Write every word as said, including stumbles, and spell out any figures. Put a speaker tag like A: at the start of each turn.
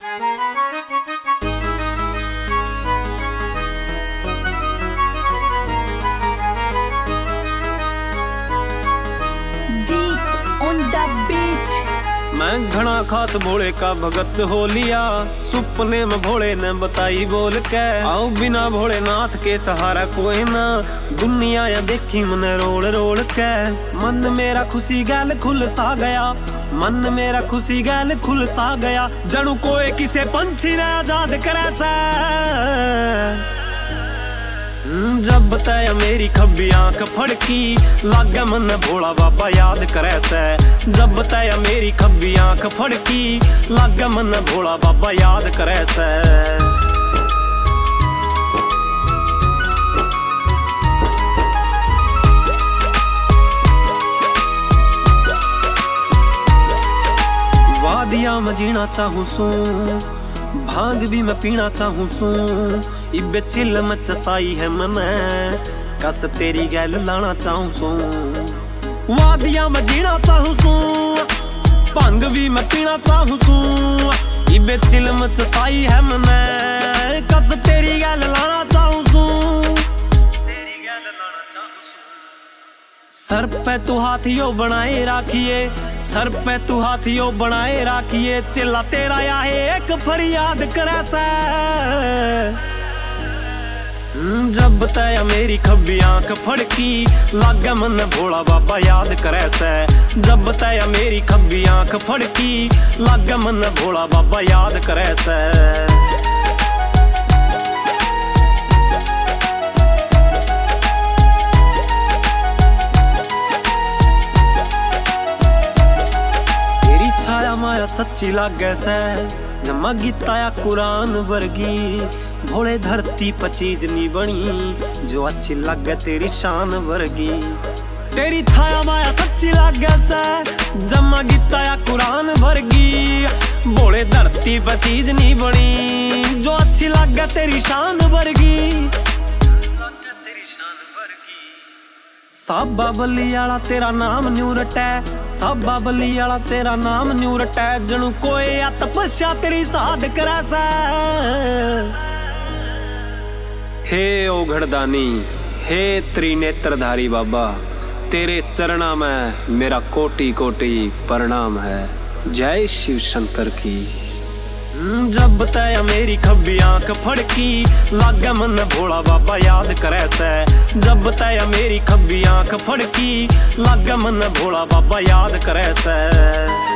A: मैं घना खास भोले का भगत हो लिया, सुपने में भोले ने बताई बोल के, आओ बिना भोलेनाथ के सहारा कोई ना, दुनिया या देखी मन रोल रोल के। मन मेरा खुशी गैल खुल सा गया, मन मेरा खुशी गैल खुल सा गया, जणु कोई किसे पंछी ने आजाद करे से। जब तय मेरी खब्बी आंख फड़की, लागे मन भोला बाबा याद करे से। जब तय मेरी खब्बी आंख फड़की, लागे मन भोला बाबा याद करे से। वादिया में जीना चाहूं सू, भांग भी मैं पीना चाहूं सू, इबे चिल मच साई है मने, कस तेरी गैल लाना चाहूं सू। वादिया में जीना चाहूं सू, भांग भी मैं पीना चाहूं सू, इबे चिल मच साई है मने, कस तेरी गैल लाना चाहूं सू, तेरी गैल लाना चाहूं सू। सर पे तू हाथियों बनाए राखिए, सर पे तू हाथियों बनाए राखिए, चिल्ला तेरा आहे एक फरियाद करे से। जब तय मेरी खब्बी आंख फड़की, लागे मन भोला बाबा याद करे से। जब तय मेरी खब्बी आंख फड़की, लागे मन भोला बाबा याद करे से। माया सच्ची लागे से, जमा गीता या कुरान वर्गी, भोले धरती पर चीज नहीं बनी, जो अच्छी लागे तेरी शान वर्गी। तेरी छाया माया सच्ची लागे से, जमा गीता या कुरान वर्गी, भोले धरती पर चीज नहीं बनी, जो अच्छी लागे तेरी शान वर्गी। साबा बली आला तेरा नाम न्यू रटै, साबा बली आला तेरा नाम न्यू रटै, जणु कोई तपस्या तेरी साध करे से। हे ओघड़दानी, हे त्रिनेत्रधारी बाबा, तेरे चरणा में मेरा कोटि कोटि प्रणाम है। जय शिव शंकर की। जब तय मेरी खब्बी आंख फड़की, लागे मन भोला बाबा याद करे से। जब तय मेरी खब्बी आंख फड़की, लागे मन भोला बाबा याद करे से।